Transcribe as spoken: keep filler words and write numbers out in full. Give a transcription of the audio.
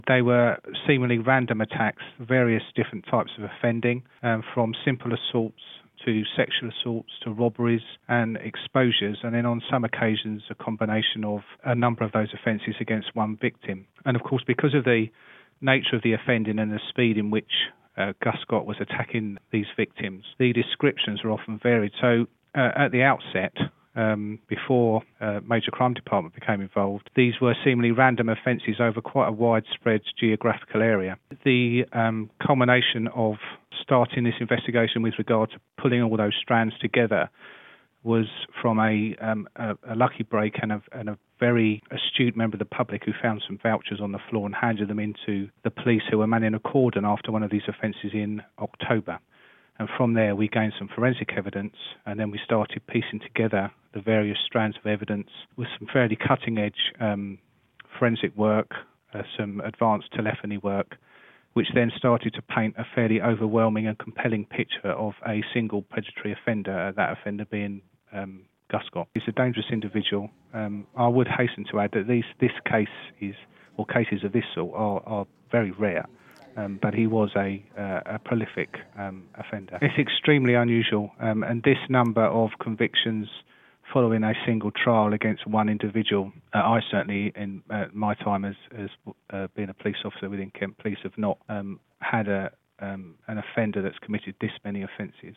They were seemingly random attacks, various different types of offending, um, from simple assaults to sexual assaults to robberies and exposures, and then on some occasions a combination of a number of those offences against one victim. And of course, because of the nature of the offending and the speed in which uh, Gus Scott was attacking these victims, the descriptions were often varied. So uh, at the outset, um, before uh, Major Crime Department became involved, these were seemingly random offences over quite a widespread geographical area. The um, culmination of starting this investigation with regard to pulling all those strands together was from a, um, a, a lucky break and a, and a very astute member of the public who found some vouchers on the floor and handed them into the police, who were manning a cordon after one of these offences in October. And from there we gained some forensic evidence, and then we started piecing together the various strands of evidence with some fairly cutting-edge um, forensic work, uh, some advanced telephony work, which then started to paint a fairly overwhelming and compelling picture of a single predatory offender, that offender being um, Gus Scott. He's a dangerous individual. Um, I would hasten to add that these, this case is, or cases of this sort, are, are very rare. Um, but he was a, uh, a prolific um, offender. It's extremely unusual, um, and this number of convictions following a single trial against one individual, uh, I certainly, in uh, my time as, as uh, being a police officer within Kent Police, have not um, had a, um, an offender that's committed this many offences.